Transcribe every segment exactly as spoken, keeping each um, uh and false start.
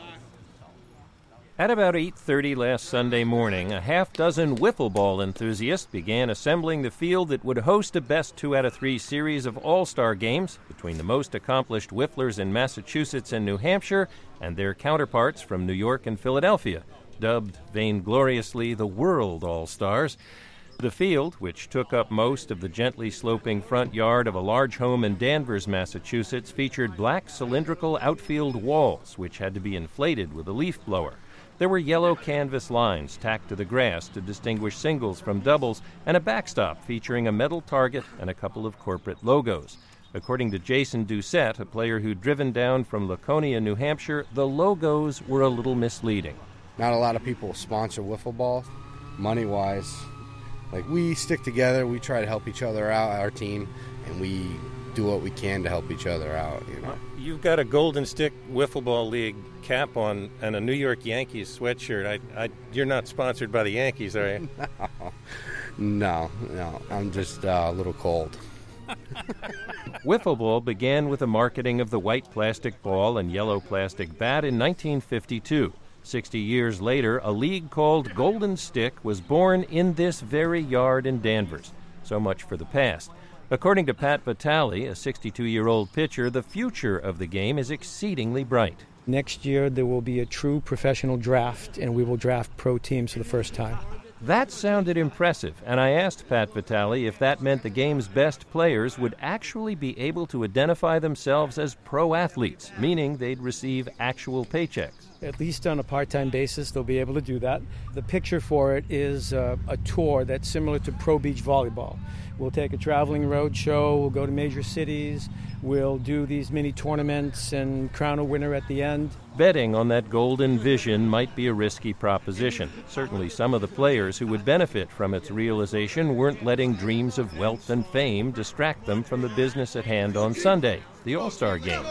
At about eight thirty last Sunday morning, a half-dozen wiffle ball enthusiasts began assembling the field that would host a best two-out-of-three series of all-star games between the most accomplished wifflers in Massachusetts and New Hampshire and their counterparts from New York and Philadelphia, dubbed vaingloriously the World All-Stars. The field, which took up most of the gently sloping front yard of a large home in Danvers, Massachusetts, featured black cylindrical outfield walls, which had to be inflated with a leaf blower. There were yellow canvas lines tacked to the grass to distinguish singles from doubles, and a backstop featuring a metal target and a couple of corporate logos. According to Jason Doucette, a player who'd driven down from Laconia, New Hampshire, the logos were a little misleading. Not a lot of people sponsor wiffle ball, money-wise. Like, we stick together, we try to help each other out, our team, and we do what we can to help each other out, you know. You've got a Golden Stick Wiffle Ball League cap on and a New York Yankees sweatshirt. I, I, you're not sponsored by the Yankees, are you? No, no, no. I'm just uh, a little cold. Wiffle ball began with the marketing of the white plastic ball and yellow plastic bat in nineteen fifty-two. Sixty years later, a league called Golden Stick was born in this very yard in Danvers. So much for the past. According to Pat Vitale, a sixty-two-year-old pitcher, the future of the game is exceedingly bright. Next year, there will be a true professional draft, and we will draft pro teams for the first time. That sounded impressive, and I asked Pat Vitale if that meant the game's best players would actually be able to identify themselves as pro athletes, meaning they'd receive actual paychecks. At least on a part-time basis, they'll be able to do that. The picture for it is uh, a tour that's similar to pro beach volleyball. We'll take a traveling road show, we'll go to major cities, we'll do these mini tournaments and crown a winner at the end. Betting on that golden vision might be a risky proposition. Certainly some of the players who would benefit from its realization weren't letting dreams of wealth and fame distract them from the business at hand on Sunday, the All-Star Game.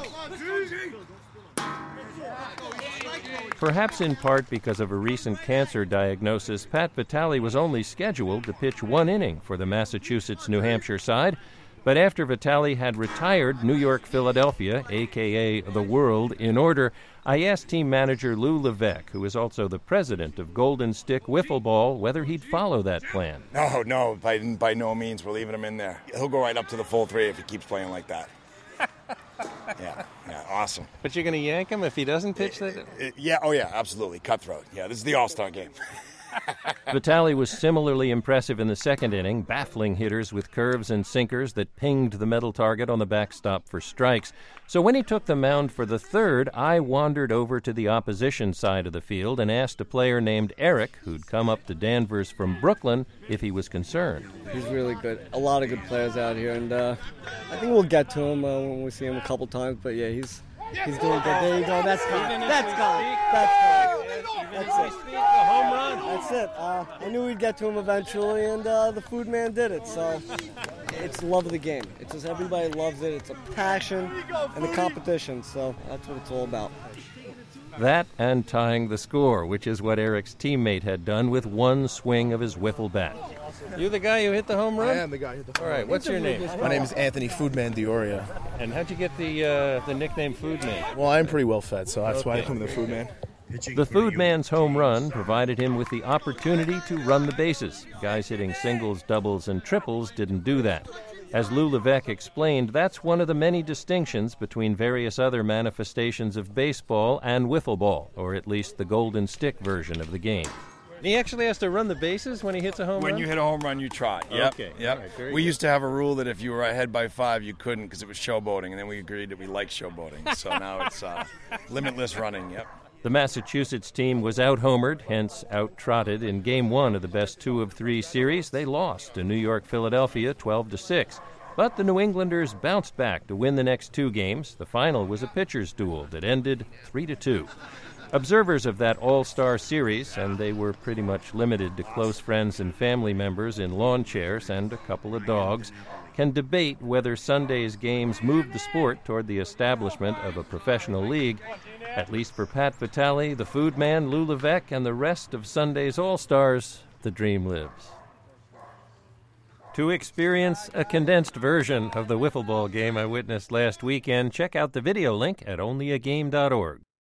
Perhaps in part because of a recent cancer diagnosis, Pat Vitale was only scheduled to pitch one inning for the Massachusetts-New Hampshire side. But after Vitale had retired New York-Philadelphia, a k a the World, in order, I asked team manager Lou Levesque, who is also the president of Golden Stick Wiffle Ball, whether he'd follow that plan. No, no, by, by no means. We're leaving him in there. He'll go right up to the full three if he keeps playing like that. Yeah, yeah, awesome. But you're going to yank him if he doesn't pitch that? It, it, yeah, oh yeah, absolutely. Cutthroat. Yeah, this is the All-Star game. Vitale was similarly impressive in the second inning, baffling hitters with curves and sinkers that pinged the metal target on the backstop for strikes. So when he took the mound for the third, I wandered over to the opposition side of the field and asked a player named Eric, who'd come up to Danvers from Brooklyn, if he was concerned. He's really good. A lot of good players out here, and uh, I think we'll get to him uh, when we see him a couple times. But yeah, he's he's doing good. There you go. That's gone. That's gone. That's gone. That's it. The home run. That's it. Uh, I knew we'd get to him eventually, and uh, the food man did it. So it's love of the game. It's just everybody loves it. It's a passion and a competition. So that's what it's all about. That and tying the score, which is what Eric's teammate had done with one swing of his wiffle bat. You the guy who hit the home run? I am the guy who hit the home run. All right, what's your name? My name is Anthony Foodman Dioria. And how'd you get the uh, the nickname Foodman? Well, I'm pretty well fed, so that's Okay. why I call me the Foodman. The Foodman's home run provided him with the opportunity to run the bases. Guys hitting singles, doubles, and triples didn't do that. As Lou Levesque explained, that's one of the many distinctions between various other manifestations of baseball and wiffle ball, or at least the Golden Stick version of the game. He actually has to run the bases when he hits a home When run? you hit a home run, you trot. Yep. Okay. Yep. All right, very we good. used to have a rule that if you were ahead by five, you couldn't because it was showboating, and then we agreed that we liked showboating. So now it's uh, limitless running. Yep. The Massachusetts team was out-homered, hence out-trotted. In Game one of the best two of three series, they lost to New York-Philadelphia twelve to six. But the New Englanders bounced back to win the next two games. The final was a pitcher's duel that ended three to two. Observers of that all-star series, and they were pretty much limited to close friends and family members in lawn chairs and a couple of dogs, can debate whether Sunday's games moved the sport toward the establishment of a professional league. At least for Pat Vitale, the food man, Lou Levesque, and the rest of Sunday's All-Stars, the dream lives. To experience a condensed version of the wiffle ball game I witnessed last weekend, check out the video link at only a game dot org.